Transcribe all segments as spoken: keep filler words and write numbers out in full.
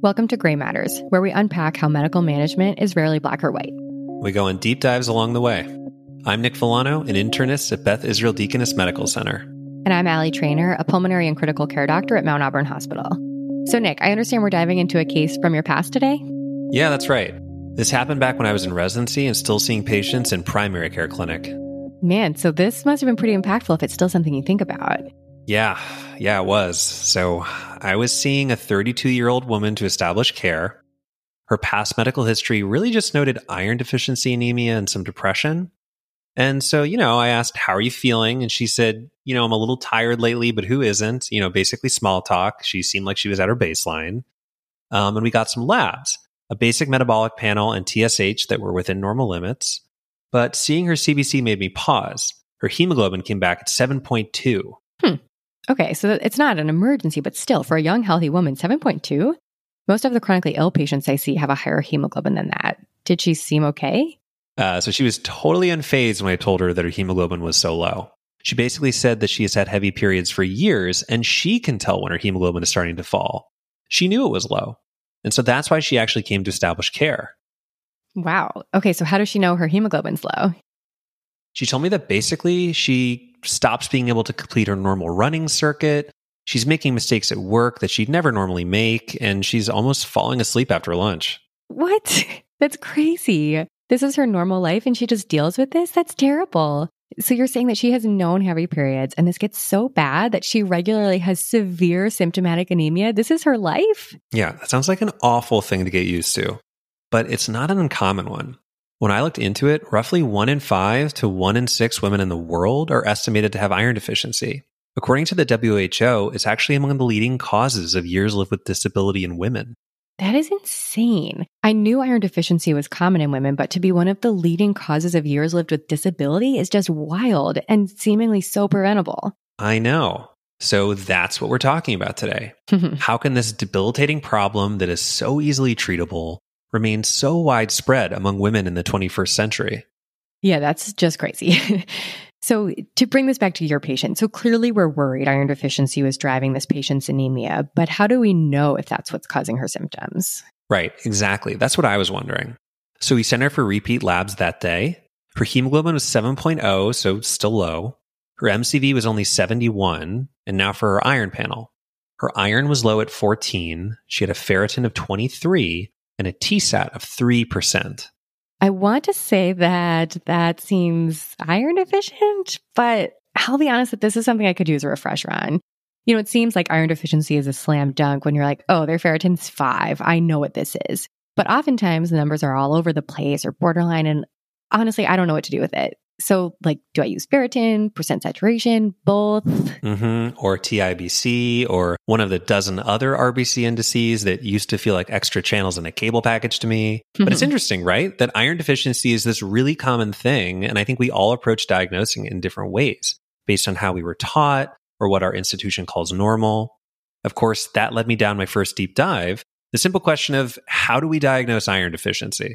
Welcome to Gray Matters, where we unpack how medical management is rarely black or white. We go on deep dives along the way. I'm Nick Villano, an internist at Beth Israel Deaconess Medical Center. And I'm Allie Trainer, a pulmonary and critical care doctor at Mount Auburn Hospital. So Nick, I understand we're diving into a case from your past today? Yeah, that's right. This happened back when I was in residency and still seeing patients in primary care clinic. Man, so this must have been pretty impactful if it's still something you think about. Yeah, yeah, it was. So I was seeing a thirty-two-year-old woman to establish care. Her past medical history really just noted iron deficiency anemia and some depression. And so, you know, I asked, how are you feeling? And she said, you know, I'm a little tired lately, but who isn't? You know, basically small talk. She seemed like she was at her baseline. Um, and we got some labs, a basic metabolic panel and T S H that were within normal limits. But seeing her C B C made me pause. Her hemoglobin came back at seven point two. Hmm. Okay, so it's not an emergency, but still, for a young, healthy woman, seven point two? Most of the chronically ill patients I see have a higher hemoglobin than that. Did she seem okay? Uh, so she was totally unfazed when I told her that her hemoglobin was so low. She basically said that she has had heavy periods for years, and she can tell when her hemoglobin is starting to fall. She knew it was low. And so that's why she actually came to establish care. Wow. Okay, so how does she know her hemoglobin's low? She told me that basically she stops being able to complete her normal running circuit. She's making mistakes at work that she'd never normally make, and she's almost falling asleep after lunch. What? That's crazy. This is her normal life and she just deals with this? That's terrible. So you're saying that she has known heavy periods and this gets so bad that she regularly has severe symptomatic anemia? This is her life? Yeah, that sounds like an awful thing to get used to, but it's not an uncommon one. When I looked into it, roughly one in five to one in six women in the world are estimated to have iron deficiency. According to the W H O, it's actually among the leading causes of years lived with disability in women. That is insane. I knew iron deficiency was common in women, but to be one of the leading causes of years lived with disability is just wild and seemingly so preventable. I know. So that's what we're talking about today. How can this debilitating problem that is so easily treatable remain so widespread among women in the twenty-first century? Yeah, that's just crazy. So to bring this back to your patient, so clearly we're worried iron deficiency was driving this patient's anemia, but how do we know if that's what's causing her symptoms? Right, exactly. That's what I was wondering. So we sent her for repeat labs that day. Her hemoglobin was seven point oh, so still low. Her M C V was only seventy-one, and now for her iron panel. Her iron was low at fourteen, she had a ferritin of twenty-three, and a T SAT of three percent. I want to say that that seems iron deficient, but I'll be honest that this is something I could use a refresher on. You know, it seems like iron deficiency is a slam dunk when you're like, oh, their ferritin's five. I know what this is. But oftentimes the numbers are all over the place or borderline. And honestly, I don't know what to do with it. So like, do I use ferritin, percent saturation, both? Mm-hmm. Or T I B C, or one of the dozen other R B C indices that used to feel like extra channels in a cable package to me. But it's interesting, right? That iron deficiency is this really common thing. And I think we all approach diagnosing it in different ways based on how we were taught or what our institution calls normal. Of course, that led me down my first deep dive, the simple question of how do we diagnose iron deficiency?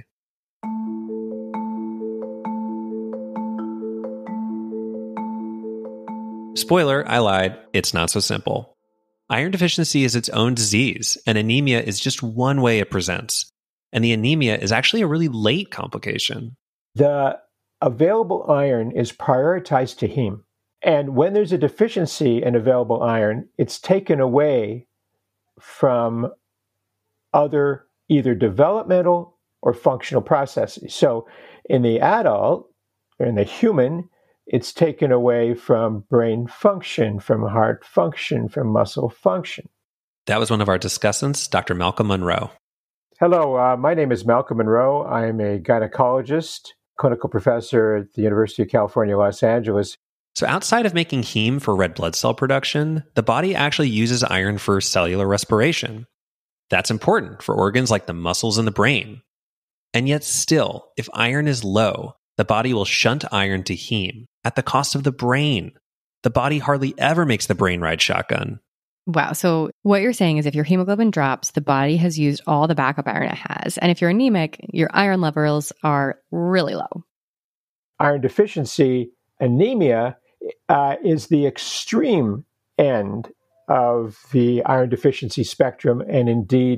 Spoiler, I lied. It's not so simple. Iron deficiency is its own disease, and anemia is just one way it presents. And the anemia is actually a really late complication. The available iron is prioritized to heme. And when there's a deficiency in available iron, it's taken away from other either developmental or functional processes. So in the adult, or in the human, it's taken away from brain function, from heart function, from muscle function. That was one of our discussants, Doctor Malcolm Monroe. Hello, uh, my name is Malcolm Monroe. I'm a gynecologist, clinical professor at the University of California, Los Angeles. So outside of making heme for red blood cell production, the body actually uses iron for cellular respiration. That's important for organs like the muscles and the brain. And yet still, if iron is low, the body will shunt iron to heme at the cost of the brain. The body hardly ever makes the brain ride shotgun. Wow. So what you're saying is if your hemoglobin drops, the body has used all the backup iron it has. And if you're anemic, your iron levels are really low. Iron deficiency, anemia, uh, is the extreme end of the iron deficiency spectrum. And indeed,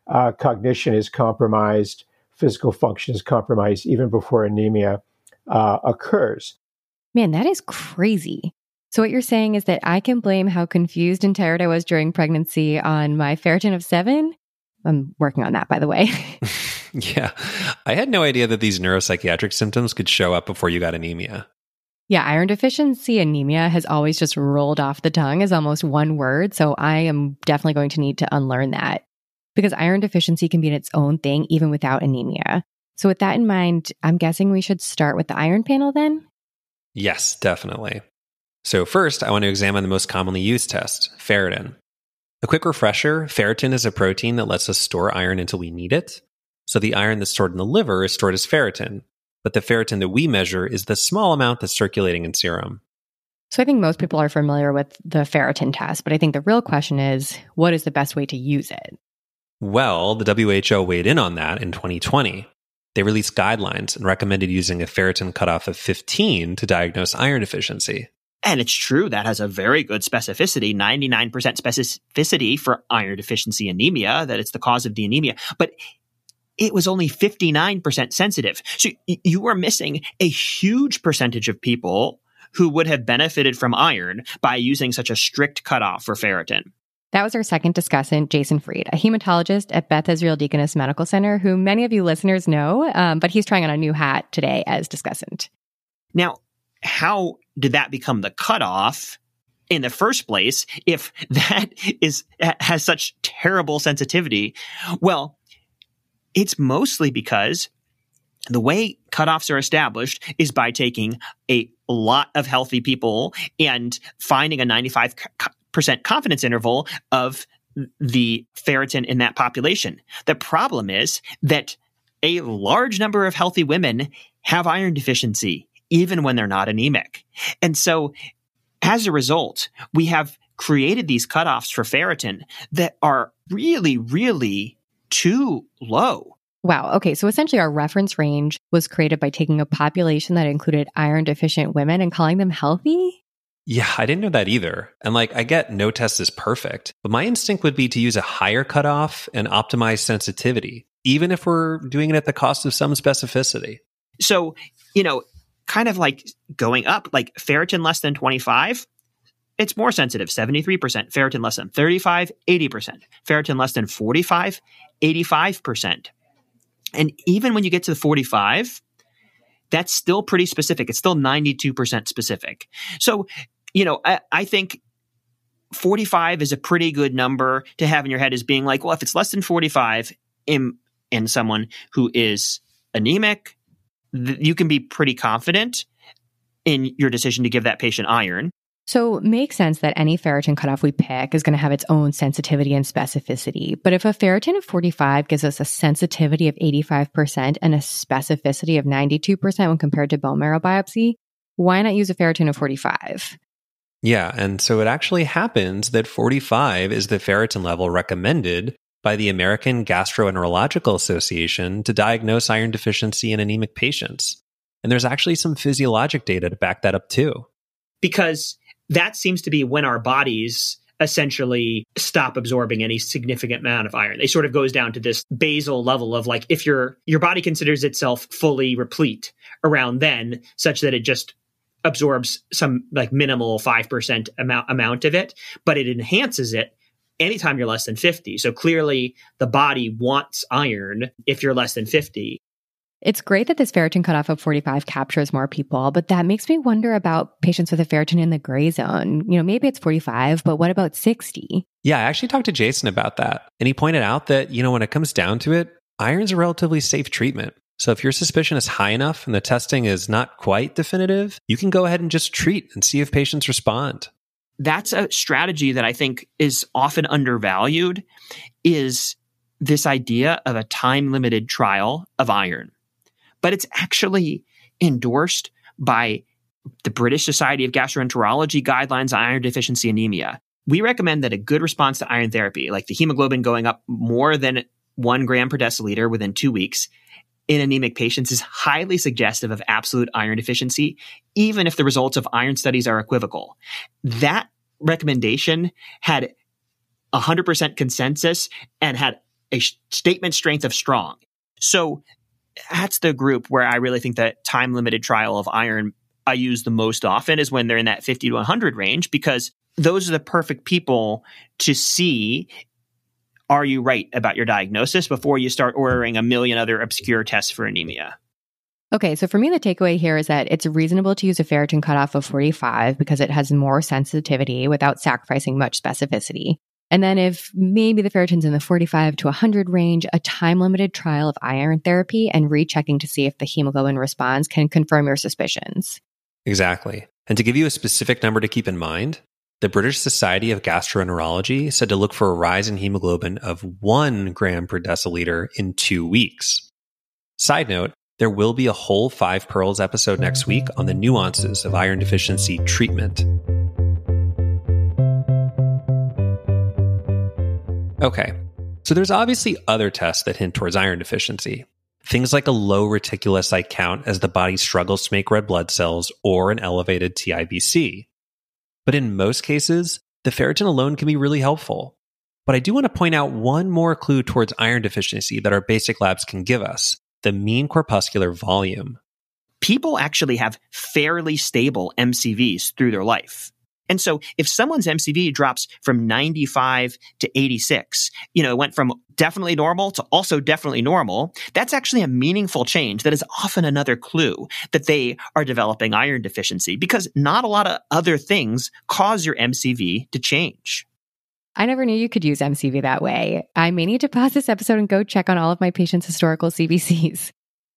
uh, cognition is compromised, physical function is compromised even before anemia uh, occurs. Man, that is crazy. So what you're saying is that I can blame how confused and tired I was during pregnancy on my ferritin of seven? I'm working on that, by the way. Yeah. I had no idea that these neuropsychiatric symptoms could show up before you got anemia. Yeah, iron deficiency anemia has always just rolled off the tongue as almost one word. So I am definitely going to need to unlearn that because iron deficiency can be its own thing even without anemia. So with that in mind, I'm guessing we should start with the iron panel then? Yes, definitely. So first, I want to examine the most commonly used test, ferritin. A quick refresher, ferritin is a protein that lets us store iron until we need it. So the iron that's stored in the liver is stored as ferritin. But the ferritin that we measure is the small amount that's circulating in serum. So I think most people are familiar with the ferritin test, but I think the real question is, what is the best way to use it? Well, the W H O weighed in on that in twenty twenty. They released guidelines and recommended using a ferritin cutoff of fifteen to diagnose iron deficiency. And it's true, that has a very good specificity, ninety-nine percent specificity for iron deficiency anemia, that it's the cause of the anemia. But it was only fifty-nine percent sensitive. So you were missing a huge percentage of people who would have benefited from iron by using such a strict cutoff for ferritin. That was our second discussant, Jason Fried, a hematologist at Beth Israel Deaconess Medical Center, who many of you listeners know, um, but he's trying on a new hat today as discussant. Now, how did that become the cutoff in the first place if that is has such terrible sensitivity? Well, it's mostly because the way cutoffs are established is by taking a lot of healthy people and finding a ninety-five percent confidence interval of the ferritin in that population. The problem is that a large number of healthy women have iron deficiency, even when they're not anemic. And so as a result, we have created these cutoffs for ferritin that are really, really too low. Wow. Okay. So essentially our reference range was created by taking a population that included iron deficient women and calling them healthy? Yeah, I didn't know that either. And like, I get no test is perfect, but my instinct would be to use a higher cutoff and optimize sensitivity, even if we're doing it at the cost of some specificity. So, you know, kind of like going up, like ferritin less than twenty-five, it's more sensitive, seventy-three percent. Ferritin less than thirty-five, eighty percent. Ferritin less than forty-five, eighty-five percent. And even when you get to the forty-five, that's still pretty specific. It's still ninety-two percent specific. So, you know, I, I think forty-five is a pretty good number to have in your head as being like, well, if it's less than forty-five in, in someone who is anemic, th- you can be pretty confident in your decision to give that patient iron. So it makes sense that any ferritin cutoff we pick is going to have its own sensitivity and specificity. But if a ferritin of forty-five gives us a sensitivity of eighty-five percent and a specificity of ninety-two percent when compared to bone marrow biopsy, why not use a ferritin of forty-five? Yeah, and so it actually happens that forty-five is the ferritin level recommended by the American Gastroenterological Association to diagnose iron deficiency in anemic patients. And there's actually some physiologic data to back that up too. Because that seems to be when our bodies essentially stop absorbing any significant amount of iron. It sort of goes down to this basal level of like, if your your body considers itself fully replete around then, such that it just absorbs some like minimal five percent amount amount of it, but it enhances it anytime you're less than fifty. So clearly the body wants iron if you're less than fifty. It's great that this ferritin cutoff of forty-five captures more people, but that makes me wonder about patients with a ferritin in the gray zone. You know, maybe it's forty-five, but what about sixty? Yeah, I actually talked to Jason about that. And he pointed out that, you know, when it comes down to it, iron's a relatively safe treatment. So if your suspicion is high enough and the testing is not quite definitive, you can go ahead and just treat and see if patients respond. That's a strategy that I think is often undervalued, is this idea of a time-limited trial of iron. But it's actually endorsed by the British Society of Gastroenterology guidelines on iron deficiency anemia. We recommend that a good response to iron therapy, like the hemoglobin going up more than one gram per deciliter within two weeks in anemic patients, is highly suggestive of absolute iron deficiency, even if the results of iron studies are equivocal. That recommendation had one hundred percent consensus and had a statement strength of strong. So that's the group where I really think that time-limited trial of iron I use the most often is when they're in that fifty to one hundred range, because those are the perfect people to see, are you right about your diagnosis before you start ordering a million other obscure tests for anemia. Okay, so for me, the takeaway here is that it's reasonable to use a ferritin cutoff of forty-five because it has more sensitivity without sacrificing much specificity. And then if maybe the ferritin's in the forty-five to one hundred range, a time-limited trial of iron therapy and rechecking to see if the hemoglobin responds can confirm your suspicions. Exactly. And to give you a specific number to keep in mind, the British Society of Gastroenterology said to look for a rise in hemoglobin of one gram per deciliter in two weeks. Side note, there will be a whole Five Pearls episode next week on the nuances of iron deficiency treatment. Okay, so there's obviously other tests that hint towards iron deficiency. Things like a low reticulocyte count as the body struggles to make red blood cells or an elevated T I B C. But in most cases, the ferritin alone can be really helpful. But I do want to point out one more clue towards iron deficiency that our basic labs can give us: the mean corpuscular volume. People actually have fairly stable M C Vs through their life. And so if someone's M C V drops from ninety-five to eighty-six, you know, it went from definitely normal to also definitely normal, that's actually a meaningful change that is often another clue that they are developing iron deficiency, because not a lot of other things cause your M C V to change. I never knew you could use M C V that way. I may need to pause this episode and go check on all of my patients' historical C B Cs.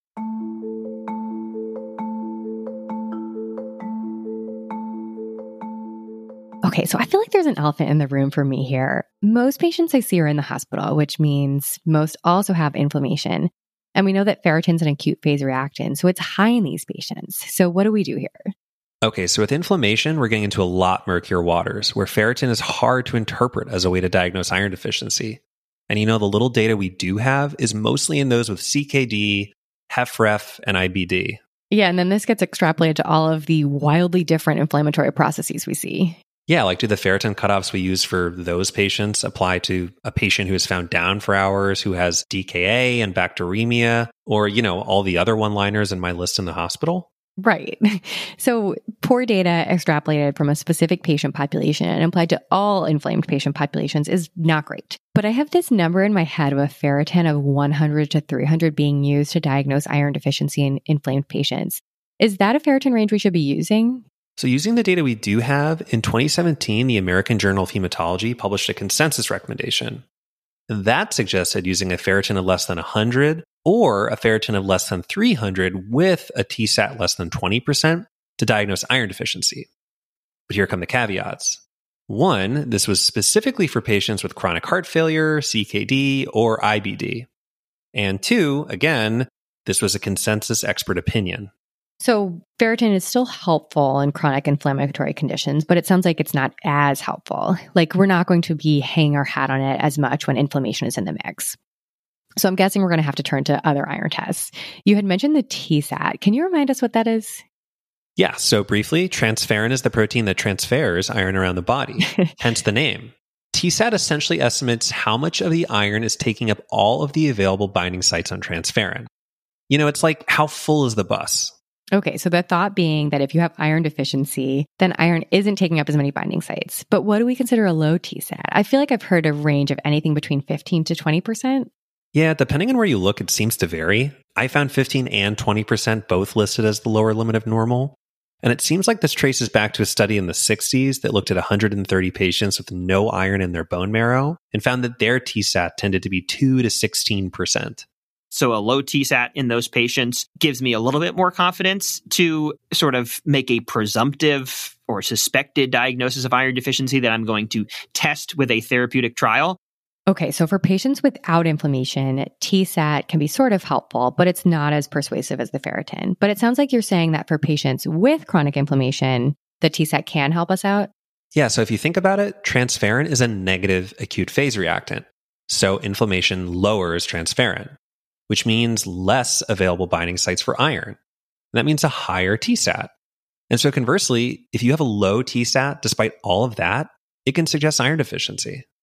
Okay, so I feel like there's an elephant in the room for me here. Most patients I see are in the hospital, which means most also have inflammation. And we know that ferritin's an acute phase reactant, so it's high in these patients. So what do we do here? Okay, so with inflammation, we're getting into a lot murkier waters, where ferritin is hard to interpret as a way to diagnose iron deficiency. And you know, the little data we do have is mostly in those with C K D, H F ref, and I B D. Yeah, and then this gets extrapolated to all of the wildly different inflammatory processes we see. Yeah, like do the ferritin cutoffs we use for those patients apply to a patient who is found down for hours, who has D K A and bacteremia, or, you know, all the other one-liners in my list in the hospital? Right. So poor data extrapolated from a specific patient population and applied to all inflamed patient populations is not great. But I have this number in my head of a ferritin of one hundred to three hundred being used to diagnose iron deficiency in inflamed patients. Is that a ferritin range we should be using? So using the data we do have, in twenty seventeen, the American Journal of Hematology published a consensus recommendation. That suggested using a ferritin of less than one hundred or a ferritin of less than three hundred with a T SAT less than twenty percent to diagnose iron deficiency. But here come the caveats. One, this was specifically for patients with chronic heart failure, C K D, or I B D. And two, again, this was a consensus expert opinion. So ferritin is still helpful in chronic inflammatory conditions, but it sounds like it's not as helpful. Like we're not going to be hanging our hat on it as much when inflammation is in the mix. So I'm guessing we're going to have to turn to other iron tests. You had mentioned the T SAT. Can you remind us what that is? Yeah, so briefly, transferrin is the protein that transfers iron around the body, hence the name. T SAT essentially estimates how much of the iron is taking up all of the available binding sites on transferrin. You know, it's like, how full is the bus? Okay, so the thought being that if you have iron deficiency, then iron isn't taking up as many binding sites. But what do we consider a low T SAT? I feel like I've heard a range of anything between fifteen to twenty percent. Yeah, depending on where you look, it seems to vary. I found fifteen and twenty percent both listed as the lower limit of normal. And it seems like this traces back to a study in the sixties that looked at one hundred thirty patients with no iron in their bone marrow and found that their T SAT tended to be two to sixteen percent. So a low T SAT in those patients gives me a little bit more confidence to sort of make a presumptive or suspected diagnosis of iron deficiency that I'm going to test with a therapeutic trial. Okay, so for patients without inflammation, T SAT can be sort of helpful, but it's not as persuasive as the ferritin. But it sounds like you're saying that for patients with chronic inflammation, the T SAT can help us out? Yeah, so if you think about it, transferrin is a negative acute phase reactant. So inflammation lowers transferrin, which means less available binding sites for iron. And that means a higher T SAT. And so conversely, if you have a low T SAT, despite all of that, it can suggest iron deficiency.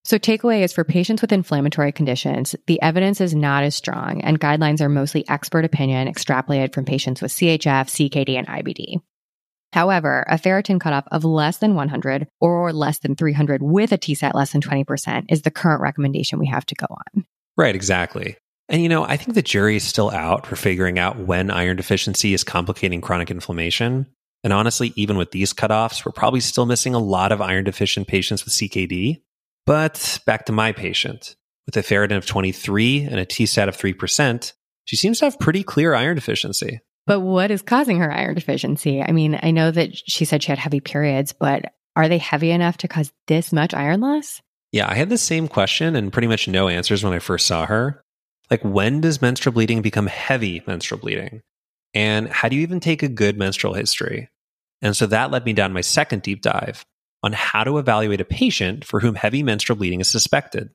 So takeaway is for patients with inflammatory conditions, the evidence is not as strong and guidelines are mostly expert opinion extrapolated from patients with C H F, C K D, and I B D. However, a ferritin cutoff of less than one hundred or less than three hundred with a T SAT less than twenty percent is the current recommendation we have to go on. Right, exactly. And you know, I think the jury is still out for figuring out when iron deficiency is complicating chronic inflammation. And honestly, even with these cutoffs, we're probably still missing a lot of iron deficient patients with C K D. But back to my patient. With a ferritin of twenty-three and a T SAT of three percent, she seems to have pretty clear iron deficiency. But what is causing her iron deficiency? I mean, I know that she said she had heavy periods, but are they heavy enough to cause this much iron loss? Yeah, I had the same question and pretty much no answers when I first saw her. Like, when does menstrual bleeding become heavy menstrual bleeding? And how do you even take a good menstrual history? And so that led me down my second deep dive on how to evaluate a patient for whom heavy menstrual bleeding is suspected.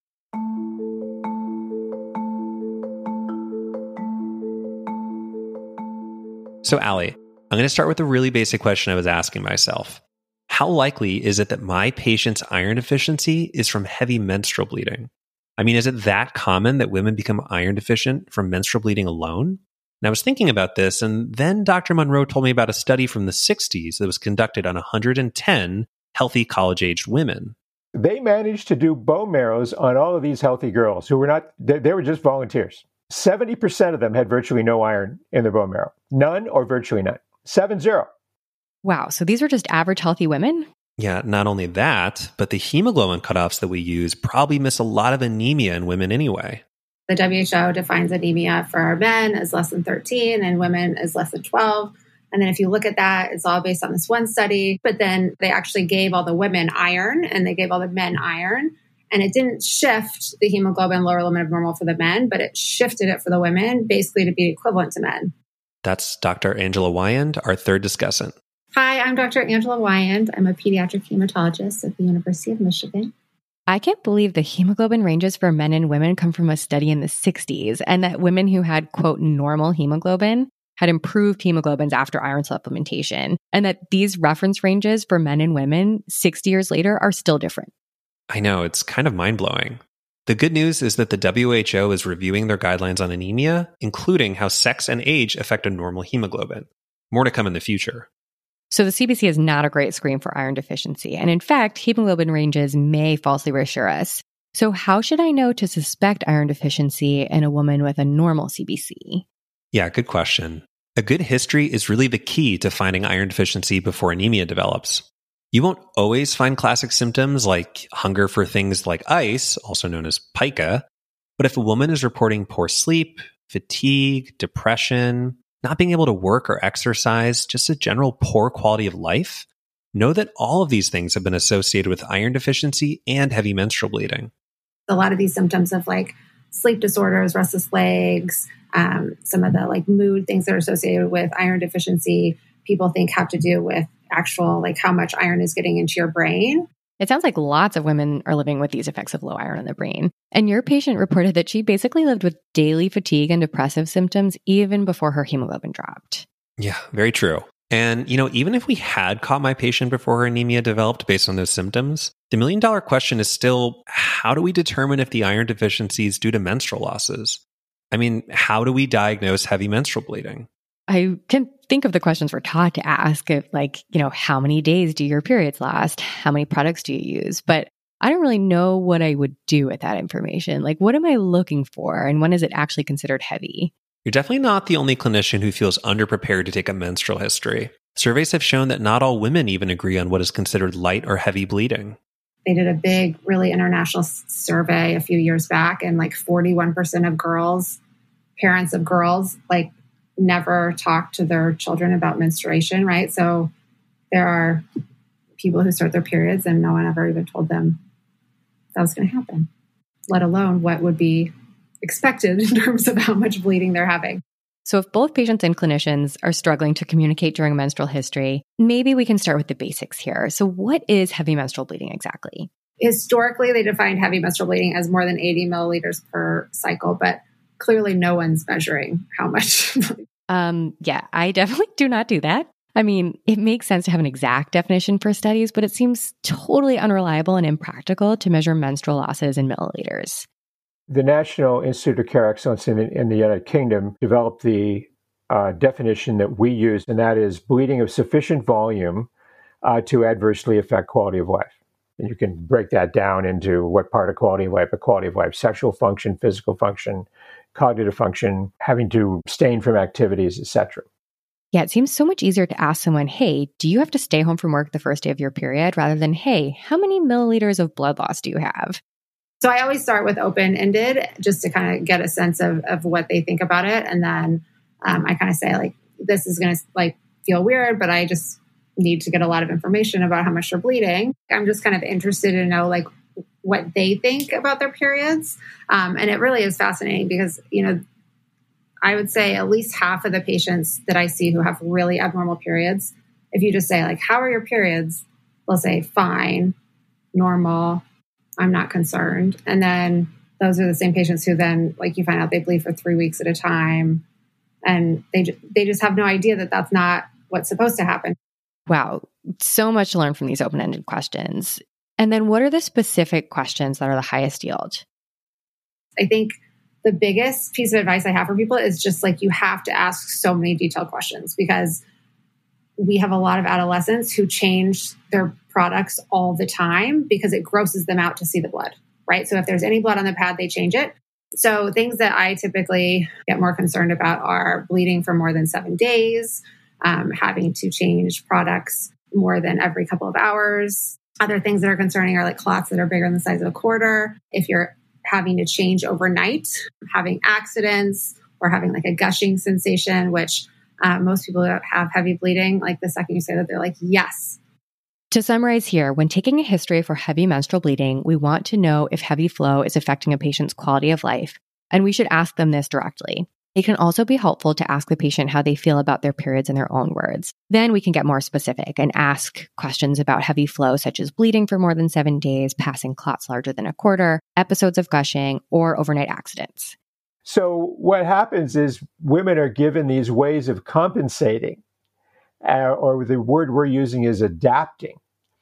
So, Allie, I'm going to start with a really basic question I was asking myself. How likely is it that my patient's iron deficiency is from heavy menstrual bleeding? I mean, is it that common that women become iron deficient from menstrual bleeding alone? And I was thinking about this, and then Doctor Monroe told me about a study from the sixties that was conducted on one hundred ten healthy college-aged women. They managed to do bone marrows on all of these healthy girls who were not, they, they were just volunteers. seventy percent of them had virtually no iron in their bone marrow. None or virtually none. Seven zero. Wow. So these are just average healthy women? Yeah, not only that, but the hemoglobin cutoffs that we use probably miss a lot of anemia in women anyway. The W H O defines anemia for our men as less than thirteen and women as less than twelve. And then if you look at that, it's all based on this one study. But then they actually gave all the women iron and they gave all the men iron. And it didn't shift the hemoglobin lower limit of normal for the men, but it shifted it for the women basically to be equivalent to men. That's Doctor Angela Wyand, our third discussant. Hi, I'm Doctor Angela Wyand. I'm a pediatric hematologist at the University of Michigan. I can't believe the hemoglobin ranges for men and women come from a study in the sixties and that women who had, quote, normal hemoglobin had improved hemoglobins after iron supplementation, and that these reference ranges for men and women sixty years later are still different. I know, it's kind of mind-blowing. The good news is that the W H O is reviewing their guidelines on anemia, including how sex and age affect a normal hemoglobin. More to come in the future. So the C B C is not a great screen for iron deficiency. And in fact, hemoglobin ranges may falsely reassure us. So how should I know to suspect iron deficiency in a woman with a normal C B C? Yeah, good question. A good history is really the key to finding iron deficiency before anemia develops. You won't always find classic symptoms like hunger for things like ice, also known as pica. But if a woman is reporting poor sleep, fatigue, depression, not being able to work or exercise, just a general poor quality of life, know that all of these things have been associated with iron deficiency and heavy menstrual bleeding. A lot of these symptoms of like sleep disorders, restless legs, um, some of the like mood things that are associated with iron deficiency, people think have to do with actual, like how much iron is getting into your brain. It sounds like lots of women are living with these effects of low iron in the brain. And your patient reported that she basically lived with daily fatigue and depressive symptoms even before her hemoglobin dropped. Yeah, very true. And, you know, even if we had caught my patient before her anemia developed based on those symptoms, the million dollar question is still, how do we determine if the iron deficiency is due to menstrual losses? I mean, how do we diagnose heavy menstrual bleeding? I can think of the questions we're taught to ask, if, like, you know, how many days do your periods last? How many products do you use? But I don't really know what I would do with that information. Like, what am I looking for? And when is it actually considered heavy? You're definitely not the only clinician who feels underprepared to take a menstrual history. Surveys have shown that not all women even agree on what is considered light or heavy bleeding. They did a big, really international survey a few years back, and like forty-one percent of girls, parents of girls, like never talk to their children about menstruation, right? So there are people who start their periods and no one ever even told them that was going to happen, let alone what would be expected in terms of how much bleeding they're having. So if both patients and clinicians are struggling to communicate during a menstrual history, maybe we can start with the basics here. So what is heavy menstrual bleeding exactly? Historically, they defined heavy menstrual bleeding as more than eighty milliliters per cycle, but clearly no one's measuring how much. um, yeah, I definitely do not do that. I mean, it makes sense to have an exact definition for studies, but it seems totally unreliable and impractical to measure menstrual losses in milliliters. The National Institute of Care Excellence in, in the United Kingdom developed the uh, definition that we use, and that is bleeding of sufficient volume uh, to adversely affect quality of life. And you can break that down into what part of quality of life, a quality of life, sexual function, physical function, cognitive function, having to abstain from activities, et cetera. Yeah, it seems so much easier to ask someone, hey, do you have to stay home from work the first day of your period, rather than, hey, how many milliliters of blood loss do you have? So I always start with open-ended just to kind of get a sense of, of what they think about it. And then um, I kind of say, like, this is going to like feel weird, but I just need to get a lot of information about how much they're bleeding. I'm just kind of interested to know, like, what they think about their periods. Um, and it really is fascinating because, you know, I would say at least half of the patients that I see who have really abnormal periods, if you just say, like, how are your periods? They'll say, fine, normal, I'm not concerned. And then those are the same patients who then, like, you find out they bleed for three weeks at a time. And they, they just have no idea that that's not what's supposed to happen. Wow, so much to learn from these open-ended questions. And then what are the specific questions that are the highest yield? I think the biggest piece of advice I have for people is just like, you have to ask so many detailed questions because we have a lot of adolescents who change their products all the time because it grosses them out to see the blood, right? So if there's any blood on the pad, they change it. So things that I typically get more concerned about are bleeding for more than seven days, um, having to change products more than every couple of hours. Other things that are concerning are like clots that are bigger than the size of a quarter. If you're having to change overnight, having accidents, or having like a gushing sensation, which uh, most people that have heavy bleeding, like the second you say that, they're like, yes. To summarize here, when taking a history for heavy menstrual bleeding, we want to know if heavy flow is affecting a patient's quality of life, and we should ask them this directly. It can also be helpful to ask the patient how they feel about their periods in their own words. Then we can get more specific and ask questions about heavy flow, such as bleeding for more than seven days, passing clots larger than a quarter, episodes of gushing, or overnight accidents. So what happens is women are given these ways of compensating, uh, or the word we're using is adapting.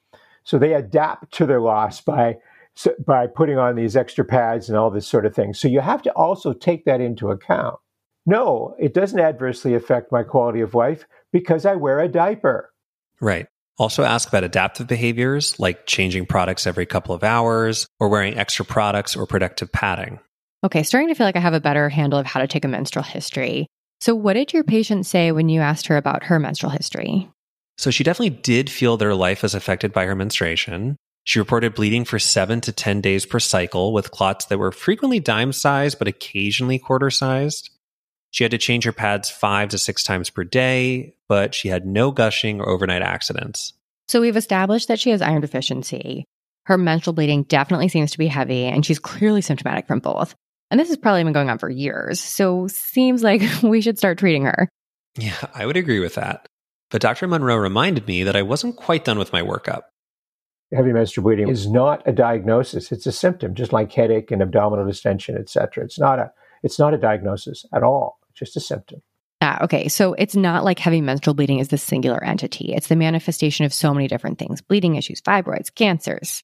So they adapt to their loss by, by putting on these extra pads and all this sort of thing. So you have to also take that into account. No, it doesn't adversely affect my quality of life because I wear a diaper. Right. Also ask about adaptive behaviors like changing products every couple of hours or wearing extra products or protective padding. Okay, starting to feel like I have a better handle of how to take a menstrual history. So what did your patient say when you asked her about her menstrual history? So she definitely did feel their life was affected by her menstruation. She reported bleeding for seven to ten days per cycle with clots that were frequently dime-sized but occasionally quarter-sized. She had to change her pads five to six times per day, but she had no gushing or overnight accidents. So we've established that she has iron deficiency. Her menstrual bleeding definitely seems to be heavy, and she's clearly symptomatic from both. And this has probably been going on for years, so seems like we should start treating her. Yeah, I would agree with that. But Doctor Monroe reminded me that I wasn't quite done with my workup. Heavy menstrual bleeding is not a diagnosis. It's a symptom, just like headache and abdominal distension, et cetera. It's not a, it's not a diagnosis at all. It's just a symptom. Ah, okay. So it's not like heavy menstrual bleeding is the singular entity. It's the manifestation of so many different things: bleeding issues, fibroids, cancers.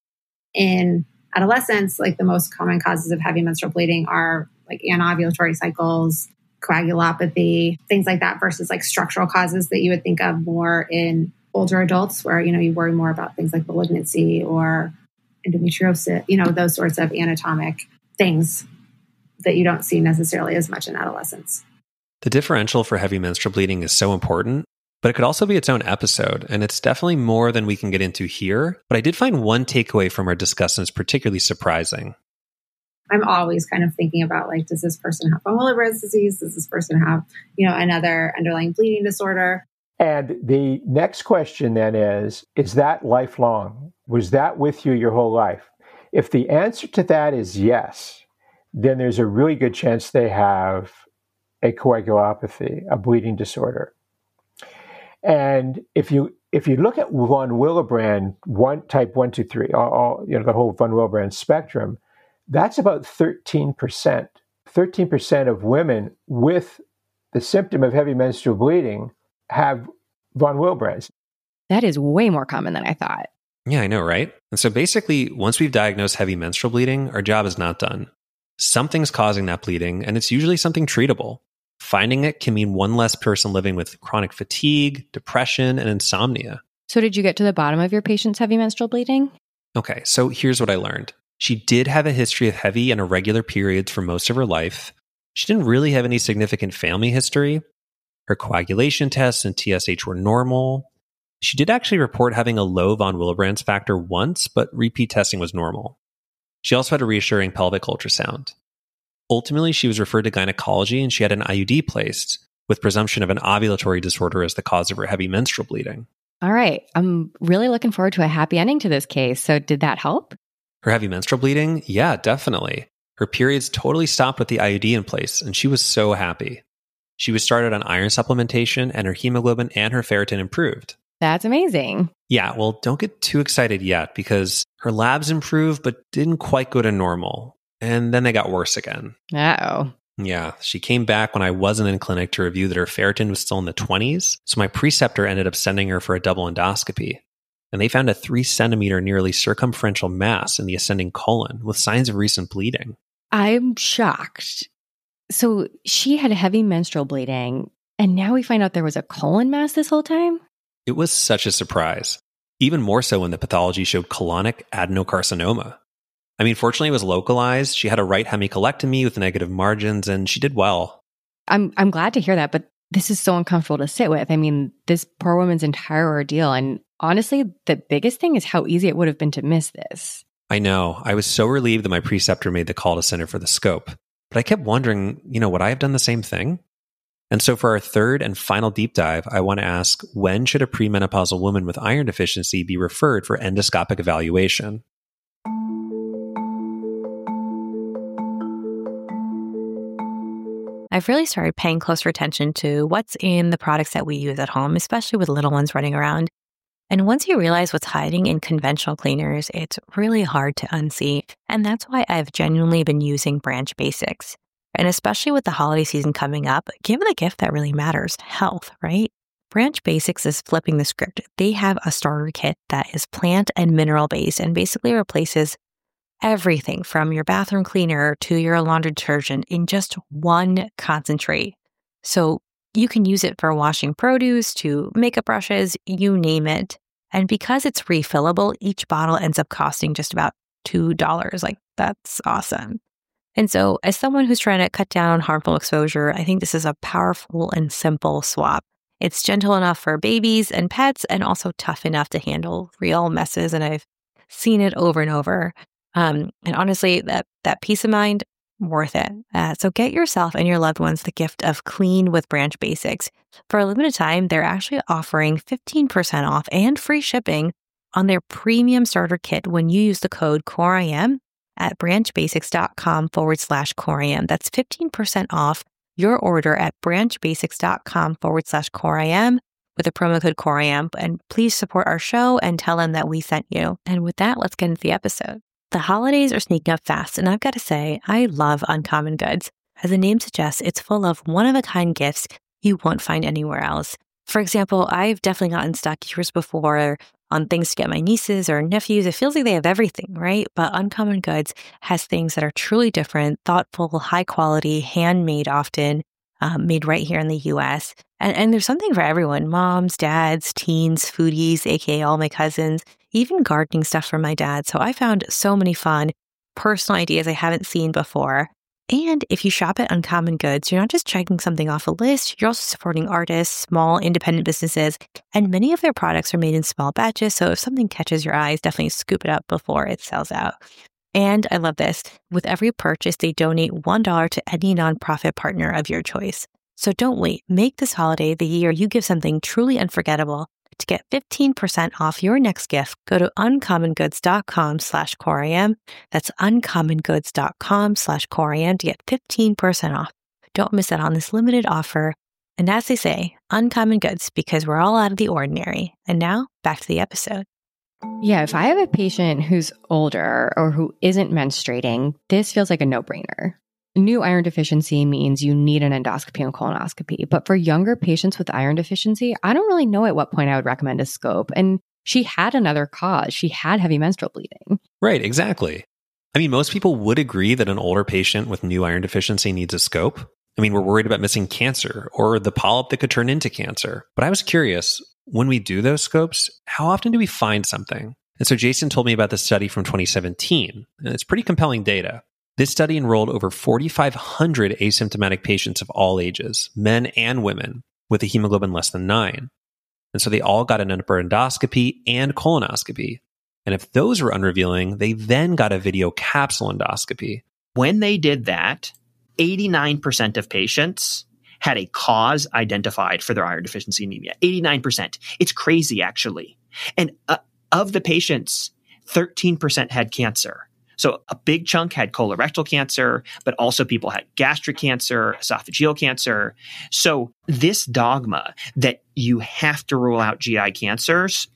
In adolescence, like the most common causes of heavy menstrual bleeding are like anovulatory cycles, coagulopathy, things like that, versus like structural causes that you would think of more in older adults where, you know, you worry more about things like malignancy or endometriosis, you know, those sorts of anatomic things that you don't see necessarily as much in adolescence. The differential for heavy menstrual bleeding is so important, but it could also be its own episode, and it's definitely more than we can get into here. But I did find one takeaway from our discussants particularly surprising. I'm always kind of thinking about, like, does this person have von Willebrand's disease? Does this person have, you know, another underlying bleeding disorder? And the next question then is, is that lifelong? Was that with you your whole life? If the answer to that is yes, then there's a really good chance they have a coagulopathy, a bleeding disorder. And if you if you look at von Willebrand, one type one, two, three, all, all you know, the whole von Willebrand spectrum, that's about thirteen percent. thirteen percent of women with the symptom of heavy menstrual bleeding have von Willebrand's. That is way more common than I thought. Yeah, I know, right? And so basically, once we've diagnosed heavy menstrual bleeding, our job is not done. Something's causing that bleeding, and it's usually something treatable. Finding it can mean one less person living with chronic fatigue, depression, and insomnia. So did you get to the bottom of your patient's heavy menstrual bleeding? Okay, so here's what I learned. She did have a history of heavy and irregular periods for most of her life. She didn't really have any significant family history. Her coagulation tests and T S H were normal. She did actually report having a low von Willebrand's factor once, but repeat testing was normal. She also had a reassuring pelvic ultrasound. Ultimately, she was referred to gynecology and she had an I U D placed, with presumption of an ovulatory disorder as the cause of her heavy menstrual bleeding. All right. I'm really looking forward to a happy ending to this case. So did that help? Her heavy menstrual bleeding? Yeah, definitely. Her periods totally stopped with the I U D in place, and she was so happy. She was started on iron supplementation, and her hemoglobin and her ferritin improved. That's amazing. Yeah, well, don't get too excited yet, because her labs improved, but didn't quite go to normal. And then they got worse again. Uh-oh. Yeah, she came back when I wasn't in clinic to review that her ferritin was still in the twenties, so my preceptor ended up sending her for a double endoscopy. And they found a three centimeter nearly circumferential mass in the ascending colon with signs of recent bleeding. I'm shocked. So she had heavy menstrual bleeding, and now we find out there was a colon mass this whole time? It was such a surprise. Even more so when the pathology showed colonic adenocarcinoma. I mean, fortunately, it was localized. She had a right hemicolectomy with negative margins, and she did well. I'm I'm glad to hear that, but this is so uncomfortable to sit with. I mean, this poor woman's entire ordeal. And honestly, the biggest thing is how easy it would have been to miss this. I know. I was so relieved that my preceptor made the call to send her for the scope. But I kept wondering, you know, would I have done the same thing? And so for our third and final deep dive, I want to ask, when should a premenopausal woman with iron deficiency be referred for endoscopic evaluation? I've really started paying closer attention to what's in the products that we use at home, especially with little ones running around. And once you realize what's hiding in conventional cleaners, it's really hard to unsee. And that's why I've genuinely been using Branch Basics. And especially with the holiday season coming up, give the gift that really matters, health, right? Branch Basics is flipping the script. They have a starter kit that is plant and mineral based and basically replaces everything from your bathroom cleaner to your laundry detergent in just one concentrate. So you can use it for washing produce, to makeup brushes, you name it. And because it's refillable, each bottle ends up costing just about two dollars. Like, that's awesome. And so as someone who's trying to cut down on harmful exposure, I think this is a powerful and simple swap. It's gentle enough for babies and pets and also tough enough to handle real messes. And I've seen it over and over. Um, and honestly, that, that peace of mind, worth it. Uh, so get yourself and your loved ones the gift of clean with Branch Basics. For a limited time, they're actually offering fifteen percent off and free shipping on their premium starter kit when you use the code COREIM at branchbasics.com forward slash COREIM. That's fifteen percent off your order at branchbasics.com forward slash COREIM with the promo code COREIM. And please support our show and tell them that we sent you. And with that, let's get into the episode. The holidays are sneaking up fast, and I've got to say, I love Uncommon Goods. As the name suggests, it's full of one-of-a-kind gifts you won't find anywhere else. For example, I've definitely gotten stuck years before on things to get my nieces or nephews. It feels like they have everything, right? But Uncommon Goods has things that are truly different, thoughtful, high quality, handmade often, um, made right here in the U S. And, and there's something for everyone, moms, dads, teens, foodies, aka all my cousins, even gardening stuff for my dad. So I found so many fun personal ideas I haven't seen before. And if you shop at Uncommon Goods, you're not just checking something off a list, you're also supporting artists, small independent businesses, and many of their products are made in small batches. So if something catches your eyes, definitely scoop it up before it sells out. And I love this. With every purchase, they donate one dollar to any nonprofit partner of your choice. So don't wait. Make this holiday the year you give something truly unforgettable. To get fifteen percent off your next gift, go to uncommongoods.com slash COREIM. That's uncommongoods.com slash COREIM to get fifteen percent off. Don't miss out on this limited offer. And as they say, Uncommon Goods, because we're all out of the ordinary. And now, back to the episode. Yeah, if I have a patient who's older or who isn't menstruating, this feels like a no-brainer. new iron deficiency means you need an endoscopy and colonoscopy. But for younger patients with iron deficiency, I don't really know at what point I would recommend a scope. And she had another cause. She had heavy menstrual bleeding. Right, exactly. I mean, most people would agree that an older patient with new iron deficiency needs a scope. I mean, we're worried about missing cancer or the polyp that could turn into cancer. But I was curious, when we do those scopes, how often do we find something? And so Jason told me about this study from twenty seventeen, and it's pretty compelling data. This study enrolled over forty-five hundred asymptomatic patients of all ages, men and women, with a hemoglobin less than nine. And so they all got an upper endoscopy and colonoscopy. And if those were unrevealing, they then got a video capsule endoscopy. When they did that, eighty-nine percent of patients had a cause identified for their iron deficiency anemia. eighty-nine percent. It's crazy, actually. And uh, of the patients, thirteen percent had cancer. So a big chunk had colorectal cancer, but also people had gastric cancer, esophageal cancer. So this dogma that you have to rule out G I cancers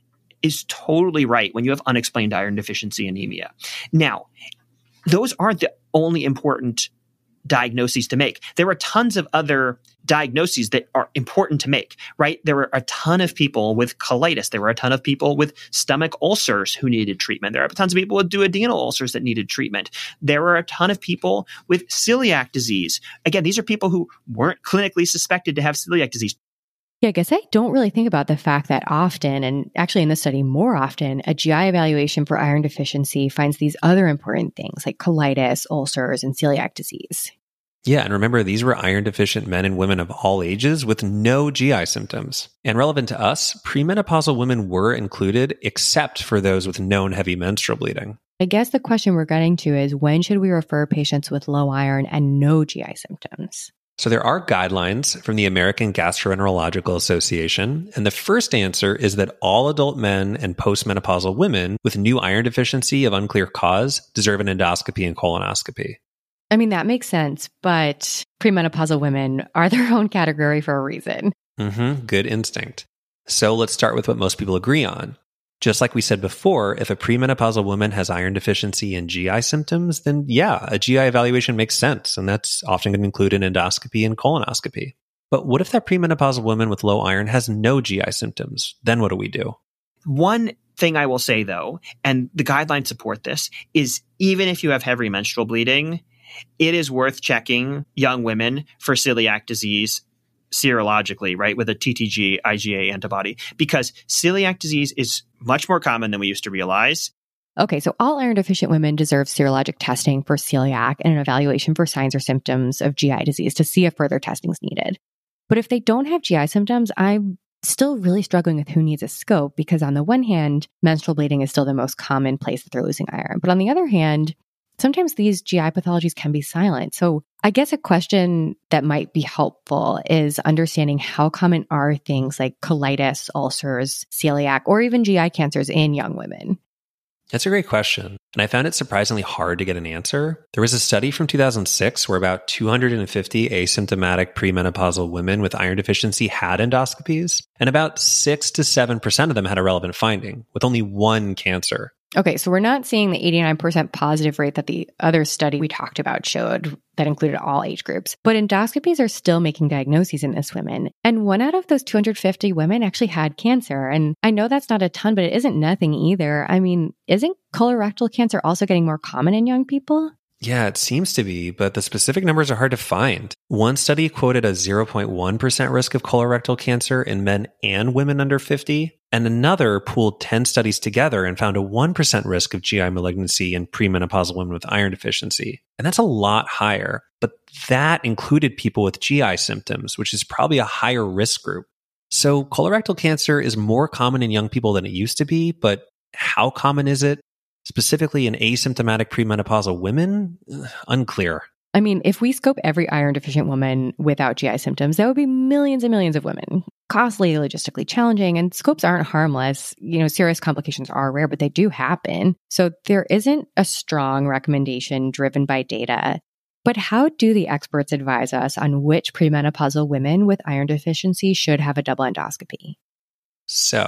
is totally right when you have unexplained iron deficiency anemia. Now, those aren't the only important diagnoses to make. There are tons of other diagnoses that are important to make, right? There were a ton of people with colitis. There were a ton of people with stomach ulcers who needed treatment. There are tons of people with duodenal ulcers that needed treatment. There were a ton of people with celiac disease. Again, these are people who weren't clinically suspected to have celiac disease. Yeah, I guess I don't really think about the fact that often, and actually in this study more often, a G I evaluation for iron deficiency finds these other important things like colitis, ulcers, and celiac disease. Yeah, and remember, these were iron deficient men and women of all ages with no G I symptoms. And relevant to us, premenopausal women were included except for those with known heavy menstrual bleeding. I guess the question we're getting to is, when should we refer patients with low iron and no G I symptoms? So there are guidelines from the American Gastroenterological Association, and the first answer is that all adult men and postmenopausal women with new iron deficiency of unclear cause deserve an endoscopy and colonoscopy. I mean, that makes sense, but premenopausal women are their own category for a reason. Mm-hmm, good instinct. So let's start with what most people agree on. Just like we said before, if a premenopausal woman has iron deficiency and G I symptoms, then yeah, a G I evaluation makes sense, and that's often going to include an endoscopy and colonoscopy. But what if that premenopausal woman with low iron has no G I symptoms? Then what do we do? One thing I will say, though, and the guidelines support this, is even if you have heavy menstrual bleeding, it is worth checking young women for celiac disease serologically, right, with a T T G I G A antibody, because celiac disease is much more common than we used to realize. Okay, so all iron deficient women deserve serologic testing for celiac and an evaluation for signs or symptoms of G I disease to see if further testing is needed. But if they don't have G I symptoms, I'm still really struggling with who needs a scope, because on the one hand, menstrual bleeding is still the most common place that they're losing iron. But on the other hand, sometimes these G I pathologies can be silent. So I guess a question that might be helpful is understanding how common are things like colitis, ulcers, celiac, or even G I cancers in young women? That's a great question, and I found it surprisingly hard to get an answer. There was a study from two thousand six where about two hundred fifty asymptomatic premenopausal women with iron deficiency had endoscopies, and about six to seven percent of them had a relevant finding, with only one cancer. Okay, so we're not seeing the eighty-nine percent positive rate that the other study we talked about showed that included all age groups. But endoscopies are still making diagnoses in this women. And one out of those two hundred fifty women actually had cancer. And I know that's not a ton, but it isn't nothing either. I mean, isn't colorectal cancer also getting more common in young people? Yeah, it seems to be, but the specific numbers are hard to find. One study quoted a zero point one percent risk of colorectal cancer in men and women under fifty, and another pooled ten studies together and found a one percent risk of G I malignancy in premenopausal women with iron deficiency. And that's a lot higher, but that included people with G I symptoms, which is probably a higher risk group. So colorectal cancer is more common in young people than it used to be, but how common is it? Specifically in asymptomatic premenopausal women? Unclear. I mean, if we scope every iron deficient woman without G I symptoms, that would be millions and millions of women. Costly, logistically challenging, and scopes aren't harmless. You know, serious complications are rare, but they do happen. So there isn't a strong recommendation driven by data. But how do the experts advise us on which premenopausal women with iron deficiency should have a double endoscopy? So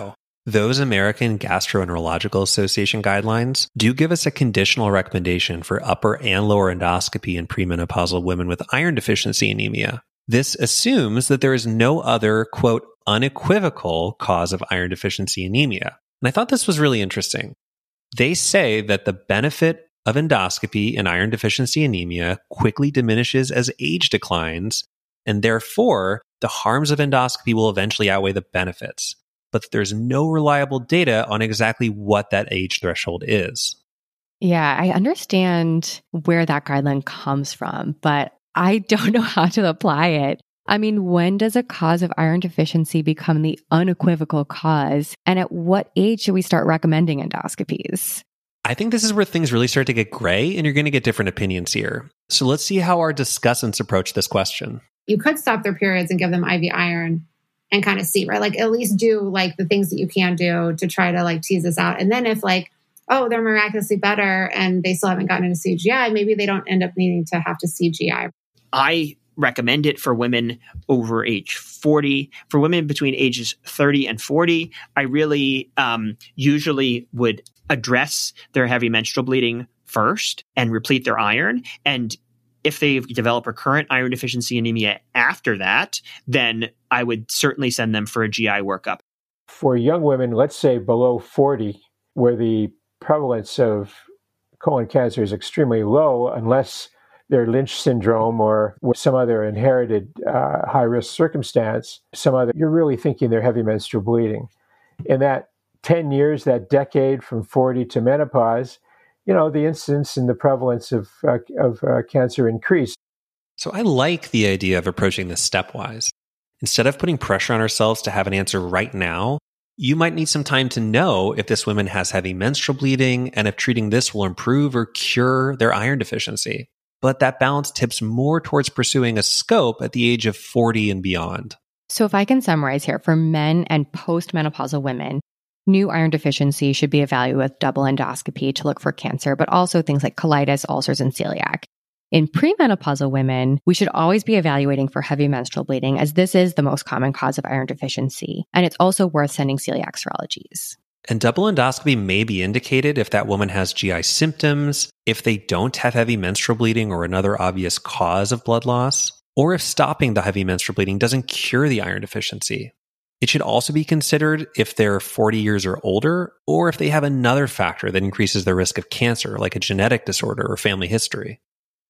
Those American Gastroenterological Association guidelines do give us a conditional recommendation for upper and lower endoscopy in premenopausal women with iron deficiency anemia. This assumes that there is no other, quote, unequivocal cause of iron deficiency anemia. And I thought this was really interesting. They say that the benefit of endoscopy in iron deficiency anemia quickly diminishes as age declines, and therefore the harms of endoscopy will eventually outweigh the benefits. But there's no reliable data on exactly what that age threshold is. Yeah, I understand where that guideline comes from, but I don't know how to apply it. I mean, when does a cause of iron deficiency become the unequivocal cause? And at what age should we start recommending endoscopies? I think this is where things really start to get gray, and you're going to get different opinions here. So let's see how our discussants approach this question. You could stop their periods and give them I V iron and kind of see, right? Like at least do like the things that you can do to try to like tease this out. And then if like, oh, they're miraculously better and they still haven't gotten into C G I, maybe they don't end up needing to have to C G I. I recommend it for women over age forty. For women between ages thirty and forty, I really um, usually would address their heavy menstrual bleeding first and replete their iron. And if they develop recurrent iron deficiency anemia after that, then I would certainly send them for a G I workup. For young women, let's say below forty, where the prevalence of colon cancer is extremely low, unless they're Lynch syndrome or some other inherited uh, high-risk circumstance, some other, you're really thinking they're heavy menstrual bleeding. In that ten years, that decade from forty to menopause, you know, the incidence and the prevalence of, uh, of uh, cancer increase. So I like the idea of approaching this stepwise. Instead of putting pressure on ourselves to have an answer right now, you might need some time to know if this woman has heavy menstrual bleeding and if treating this will improve or cure their iron deficiency. But that balance tips more towards pursuing a scope at the age of forty and beyond. So if I can summarize here, for men and postmenopausal women, new iron deficiency should be evaluated with double endoscopy to look for cancer, but also things like colitis, ulcers, and celiac. In premenopausal women, we should always be evaluating for heavy menstrual bleeding, as this is the most common cause of iron deficiency. And it's also worth sending celiac serologies. And double endoscopy may be indicated if that woman has G I symptoms, if they don't have heavy menstrual bleeding or another obvious cause of blood loss, or if stopping the heavy menstrual bleeding doesn't cure the iron deficiency. It should also be considered if they're forty years or older, or if they have another factor that increases their risk of cancer, like a genetic disorder or family history.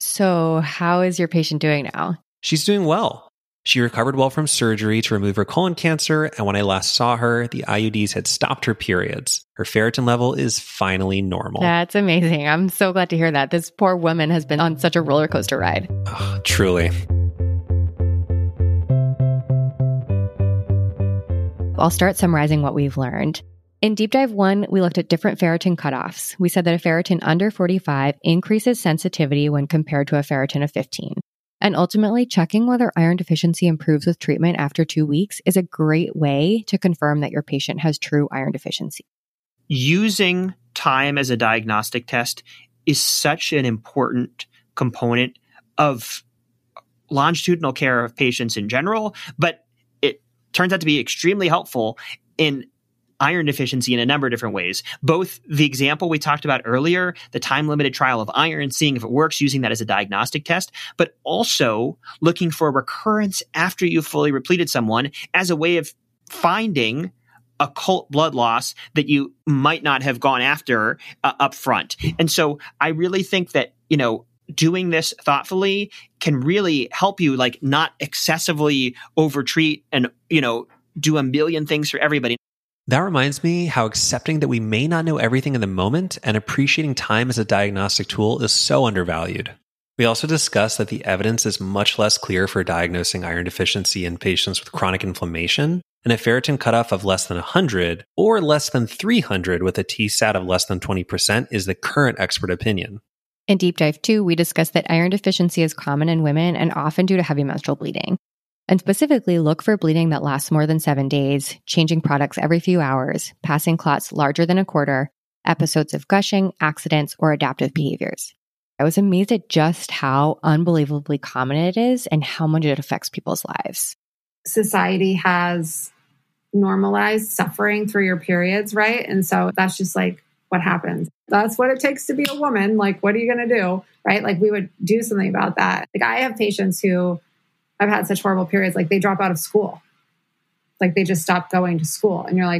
So how is your patient doing now? She's doing well. She recovered well from surgery to remove her colon cancer, and when I last saw her, the I U Ds had stopped her periods. Her ferritin level is finally normal. That's amazing. I'm so glad to hear that. This poor woman has been on such a roller coaster ride. Oh, truly. I'll start summarizing what we've learned. In Deep Dive one, we looked at different ferritin cutoffs. We said that a ferritin under forty-five increases sensitivity when compared to a ferritin of fifteen. And ultimately, checking whether iron deficiency improves with treatment after two weeks is a great way to confirm that your patient has true iron deficiency. Using time as a diagnostic test is such an important component of longitudinal care of patients in general, but it turns out to be extremely helpful in iron deficiency in a number of different ways. Both the example we talked about earlier, the time-limited trial of iron, seeing if it works, using that as a diagnostic test, but also looking for a recurrence after you've fully repleted someone as a way of finding occult blood loss that you might not have gone after uh, up front. And so I really think that, you know, doing this thoughtfully can really help you, like, not excessively overtreat and, you know, do a million things for everybody. That reminds me how accepting that we may not know everything in the moment and appreciating time as a diagnostic tool is so undervalued. We also discussed that the evidence is much less clear for diagnosing iron deficiency in patients with chronic inflammation, and a ferritin cutoff of less than one hundred or less than three hundred with a T SAT of less than twenty percent is the current expert opinion. In Deep Dive two, we discussed that iron deficiency is common in women and often due to heavy menstrual bleeding. And specifically, look for bleeding that lasts more than seven days, changing products every few hours, passing clots larger than a quarter, episodes of gushing, accidents, or adaptive behaviors. I was amazed at just how unbelievably common it is and how much it affects people's lives. Society has normalize suffering through your periods, right? And so that's just like what happens. That's what it takes to be a woman. Like, what are you going to do, right? Like, we would do something about that. Like, I have patients who have had such horrible periods, like they drop out of school. Like, they just stop going to school. And you're like,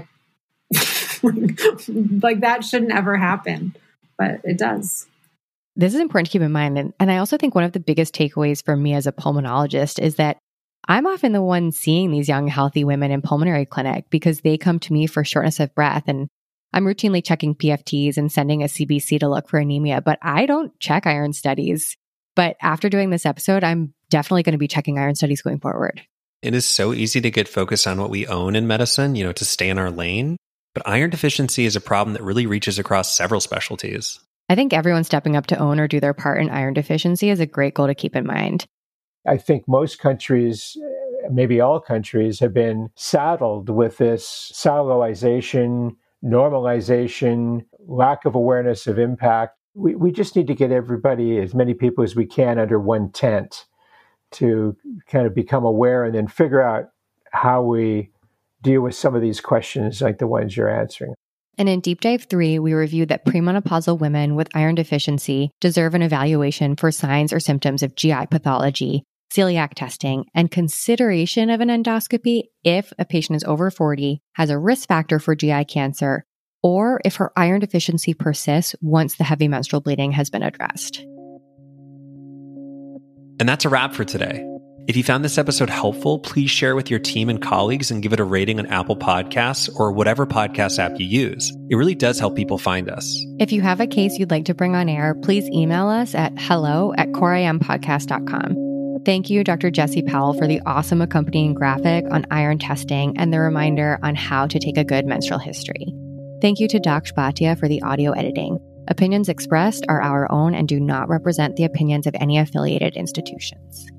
like that shouldn't ever happen, but it does. This is important to keep in mind. And, and I also think one of the biggest takeaways for me as a pulmonologist is that I'm often the one seeing these young, healthy women in pulmonary clinic because they come to me for shortness of breath. And I'm routinely checking P F Ts and sending a C B C to look for anemia, but I don't check iron studies. But after doing this episode, I'm definitely going to be checking iron studies going forward. It is so easy to get focused on what we own in medicine, you know, to stay in our lane. But iron deficiency is a problem that really reaches across several specialties. I think everyone stepping up to own or do their part in iron deficiency is a great goal to keep in mind. I think most countries, maybe all countries, have been saddled with this cellularization, normalization, lack of awareness of impact. We, we just need to get everybody, as many people as we can, under one tent to kind of become aware and then figure out how we deal with some of these questions like the ones you're answering. And in Deep Dive three, we reviewed that premenopausal women with iron deficiency deserve an evaluation for signs or symptoms of G I pathology, celiac testing, and consideration of an endoscopy if a patient is over forty, has a risk factor for G I cancer, or if her iron deficiency persists once the heavy menstrual bleeding has been addressed. And that's a wrap for today. If you found this episode helpful, please share it with your team and colleagues and give it a rating on Apple Podcasts or whatever podcast app you use. It really does help people find us. If you have a case you'd like to bring on air, please email us at hello at core a m podcast dot com. Thank you, Doctor Jessie Powell, for the awesome accompanying graphic on iron testing and the reminder on how to take a good menstrual history. Thank you to Doctor Bhatia for the audio editing. Opinions expressed are our own and do not represent the opinions of any affiliated institutions.